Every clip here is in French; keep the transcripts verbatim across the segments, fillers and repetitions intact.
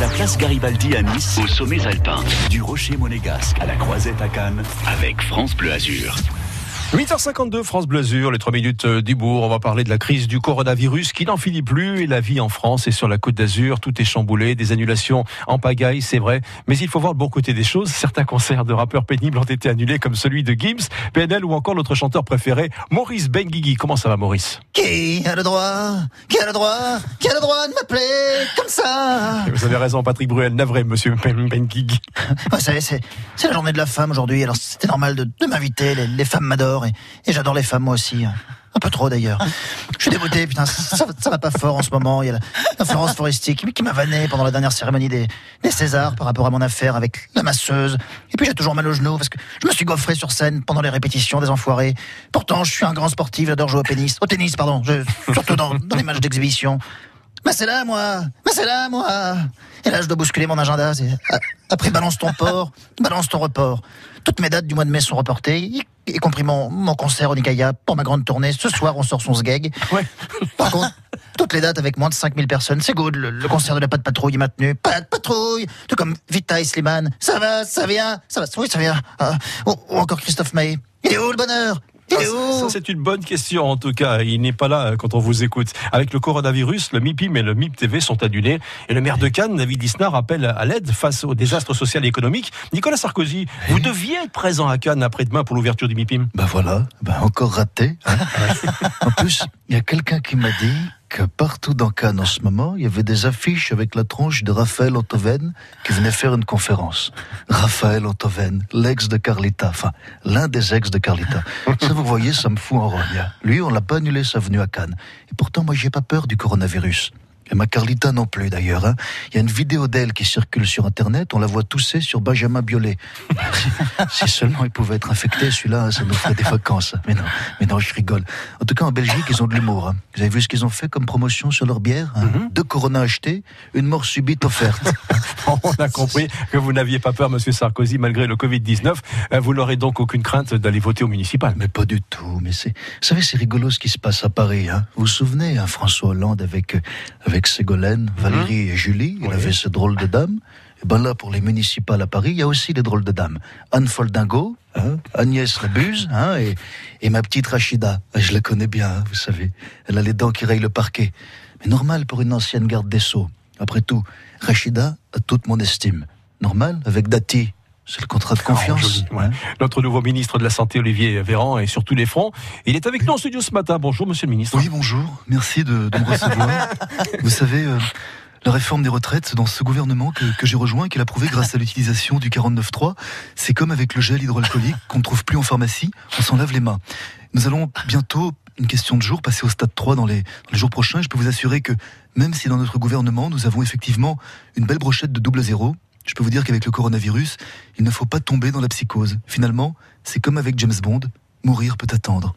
place Garibaldi à Nice, aux sommets alpins, du Rocher monégasque à la Croisette à Cannes, avec France Bleu Azur. huit heures cinquante-deux, France Bleu Azur, les trois minutes du bourg. On va parler de la crise du coronavirus qui n'en finit plus. Et la vie en France et sur la Côte d'Azur, tout est chamboulé. Des annulations en pagaille, c'est vrai. Mais il faut voir le bon côté des choses. Certains concerts de rappeurs pénibles ont été annulés, comme celui de Gims, P N L ou encore notre chanteur préféré, Maurice Benguigui. Comment ça va, Maurice? Qui a le droit, qui a le droit, qui a le droit de m'appeler comme ça? Et vous avez raison, Patrick Bruel, navré, monsieur Benguigui. Vous savez, c'est, c'est la journée de la femme aujourd'hui, alors c'était normal de, de m'inviter. Les, les femmes m'adorent et, et j'adore les femmes moi aussi. Un peu trop d'ailleurs. Je suis dégoûté, putain, ça, ça, ça va pas fort en ce moment. Il y a la, la Florence Foresti qui, qui m'a vanné pendant la dernière cérémonie des, des Césars par rapport à mon affaire avec la masseuse. Et puis j'ai toujours mal au genou parce que je me suis gaufré sur scène pendant les répétitions des enfoirés. Pourtant, je suis un grand sportif, j'adore jouer au tennis. Au tennis, pardon, je, surtout dans, dans les matchs d'exhibition. Mais c'est là, moi Mais c'est là, moi Et là, je dois bousculer mon agenda. C'est... Après, balance ton port, balance ton report. Toutes mes dates du mois de mai sont reportées, y, y compris mon, mon concert au Nikaya pour ma grande tournée. Ce soir, on sort son sgeg. Ouais. Par contre, toutes les dates avec moins de cinq mille personnes, c'est good. Le, le concert de la Pas de Patrouille est maintenu. Pas de Patrouille Tout comme Vita et Slimane. Ça va, ça vient, ça va, oui, ça vient. Ah, ou, ou encore Christophe Maé. Il est où le bonheur? Ça, ça, c'est une bonne question en tout cas. Il n'est pas là quand on vous écoute. Avec le coronavirus, le MIPIM et le M I P T V sont annulés. Et le maire de Cannes, David Lisnard, appelle à l'aide face au désastre social et économique. Nicolas Sarkozy, oui. Vous deviez être présent à Cannes après-demain pour l'ouverture du MIPIM. Ben voilà, ben encore raté. Hein. En plus, il y a quelqu'un qui m'a dit que partout dans Cannes en ce moment, il y avait des affiches avec la tronche de Raphaël Antoven qui venait faire une conférence. Raphaël Antoven, l'ex de Carlita, enfin, l'un des ex de Carlita. Ça, vous voyez, ça me fout en rogne. Lui, on l'a pas annulé sa venue à Cannes. Et pourtant, moi, j'ai pas peur du coronavirus. Et ma Carlita non plus d'ailleurs. Hein. Il y a une vidéo d'elle qui circule sur Internet, on la voit tousser sur Benjamin Biolay. Si, si seulement il pouvait être infecté, celui-là, hein, ça nous ferait des vacances. Mais non, mais non, je rigole. En tout cas, en Belgique, ils ont de l'humour. Hein. Vous avez vu ce qu'ils ont fait comme promotion sur leur bière hein. mm-hmm. Deux Corona achetés, une mort subite offerte. On a compris que vous n'aviez pas peur, monsieur Sarkozy, malgré le covid dix-neuf. Vous n'aurez donc aucune crainte d'aller voter au municipal. Mais pas du tout. Mais c'est, vous savez, c'est rigolo ce qui se passe à Paris. Hein. Vous vous souvenez, hein, François Hollande avec... avec Ségolène, Valérie mmh. et Julie, il oui. avait ce drôle de dame. Et ben là, pour les municipales à Paris, il y a aussi des drôles de dames. Anne Foldingo, hein, Agnès Labuse, hein, et, et ma petite Rachida. Je la connais bien, hein, vous savez. Elle a les dents qui rayent le parquet. Mais normal pour une ancienne garde des Sceaux. Après tout, Rachida a toute mon estime. Normal avec Dati. C'est le contrat de confiance. Oh, ouais. Notre nouveau ministre de la Santé, Olivier Véran, est sur tous les fronts. Il est avec nous en studio ce matin. Bonjour, monsieur le ministre. Oui, bonjour. Merci de, de me recevoir. Vous savez, euh, la réforme des retraites dans ce gouvernement que, que j'ai rejoint et qu'il a prouvé grâce à l'utilisation du quarante-neuf trois, c'est comme avec le gel hydroalcoolique qu'on ne trouve plus en pharmacie, on s'en lave les mains. Nous allons bientôt, une question de jour, passer au stade trois dans les, dans les jours prochains. Je peux vous assurer que même si dans notre gouvernement, nous avons effectivement une belle brochette de double zéro, je peux vous dire qu'avec le coronavirus, il ne faut pas tomber dans la psychose. Finalement, c'est comme avec James Bond, mourir peut attendre.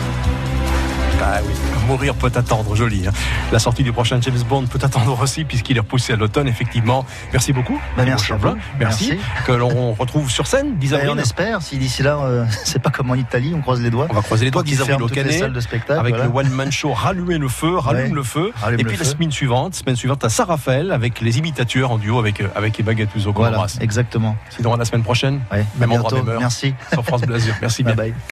Ah oui, mourir peut attendre, joli. Hein. La sortie du prochain James Bond peut attendre aussi, puisqu'il est repoussé à l'automne, effectivement. Merci beaucoup. Ben merci à vous. Merci. Merci. Que l'on retrouve sur scène, dix avril. On espère, si d'ici là, euh, c'est pas comme en Italie, on croise les doigts. On va croiser les doigts, dix avril au Canet, avec voilà. le one-man show Rallumer le feu, Rallume ouais. le feu. Rallume et puis la feu. semaine suivante, semaine suivante à Saint-Raphaël, avec les imitateurs en duo avec, avec Emma Gattuso. Voilà, exactement. Sinon, à la semaine prochaine, ouais. même endroit, même heure. Merci. Sur France Bleu Azur. Merci bien. Bye bye.